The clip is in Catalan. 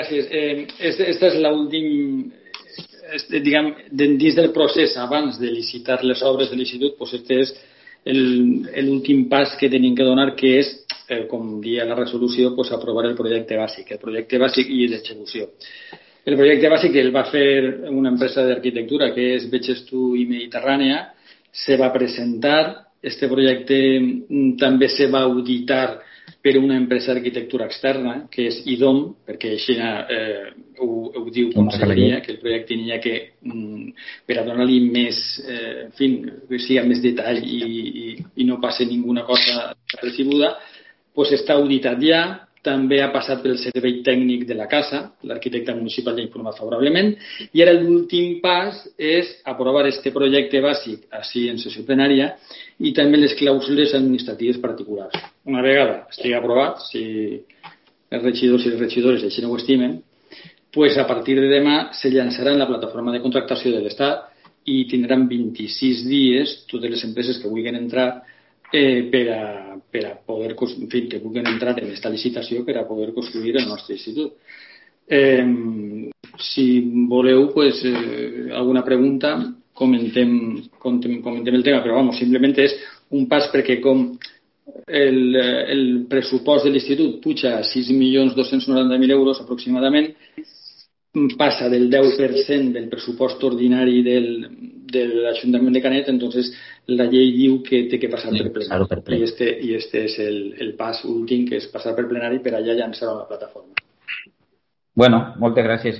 Gràcies. Este és l'últim, diguem, dins del procés, abans de licitar les obres de l'institut, doncs este és l'últim pas que tenim que donar, que és, com dia la resolució, doncs aprovar el projecte bàsic i l'execució. El projecte bàsic el va fer una empresa d'arquitectura que és Vegestu i Mediterrània, se va presentar, este projecte també se va auditar per una empresa d'arquitectura externa, que és IDOM, perquè així ho diu Conselleria, que el projecte n'hi ha que, per a donar-li més, en fi, que sigui més detall i no passi ninguna cosa recibuda, doncs està auditat ja, també ha passat pel servei tècnic de la casa, l'arquitecte municipal ja ha informat favorablement, i ara l'últim pas és aprovar este projecte bàsic així en sessió plenària i també les clàusules administratives particulars. Una vegada estigui aprovat, si els regidors i les regidores així no ho estimen, doncs a partir de demà se llançarà en la plataforma de contractació de l'Estat i tindran 26 dies totes les empreses que vulguin entrar per a poder, en fi, que puguin entrar en aquesta licitació per a poder construir el nostre institut. Si voleu, pues, alguna pregunta, comentem el tema, però vamos, simplement és un pas perquè com el pressupost de l'institut puja a 6.290.000 euros aproximadament, passa del 10% del pressupost ordinari de l'Ajuntament de Canet, entonces la llei diu que té que passar per plenari. I este és el pas últim, que és passar per plenari per allà llançar a la plataforma. Bueno, moltes gràcies.